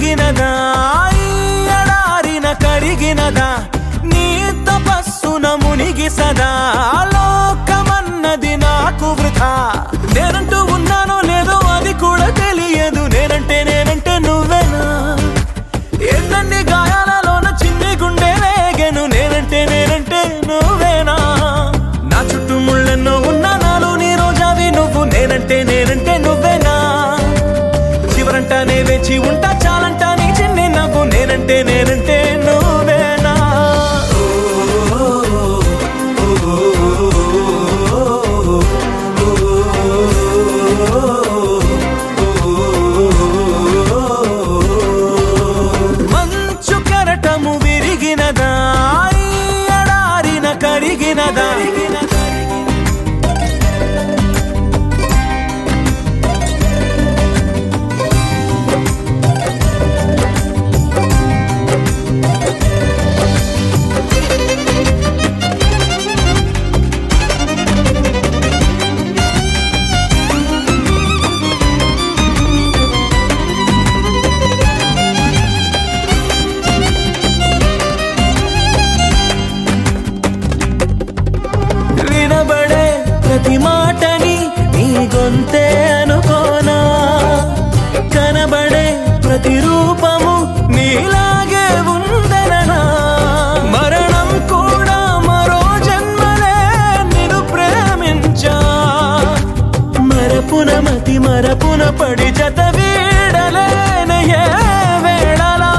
విరిగినదా ఎడారిన కరిగినదా నీ తపస్సున మునిగి సదా లోకమన్నది నాకు వృథా నేనంటూ ఉన్నానో లేదో అది కూడా తెలియదు నేనంటే నువ్వేనా ఎన్నన్ని గాయాలలోన చిన్ని గుండె వేగెను నేనంటే నువ్వేనా నా చుట్టూ ముళ్ళెన్నో ఉన్నా నాలో నీ రోజావి నువ్వు నేనంటే నువ్వేనా చివరంటానే వేచి ఉంటా చాలంటా నీ చిన్ని నవ్వు నేనంటే నువ్వేనా మంచు కెరటము విరిగినదా ఎడారిన కరిగినదా వినబడే ప్రతి మాటని నీ గొంతే అనుకోనా కనబడే ప్రతి రూపము నీలాగే ఉందననా మరణం కూడా మరో జన్మలే నిన్ను ప్రేమించా మరపున పడి జత వీడలేనయే వేళలా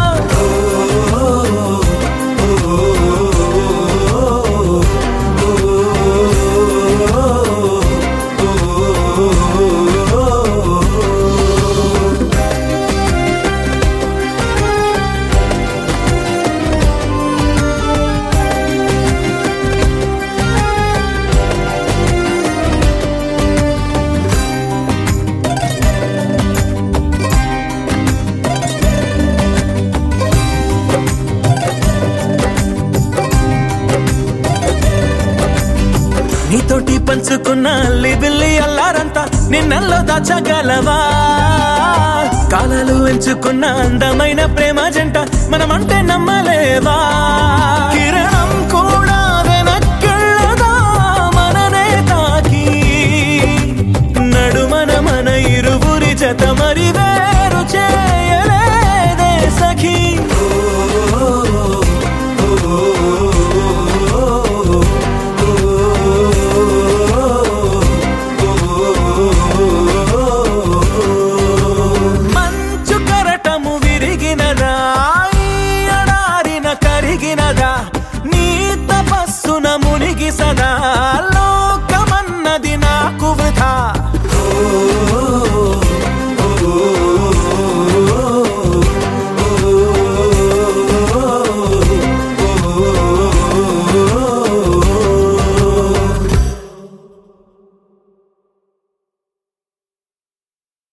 నీతోటి పంచుకున్న అల్లి బిల్లి అల్లారంతా నిన్నల్లో దాచగలవా కాలాలు ఎంచుకున్న అందమైన ప్రేమ జంట మనమంటే నమ్మలేవా కిరణం కూడా వెనక్కెళ్ళదా మననే తాకి నడుమన మన ఇరువురి జత మరి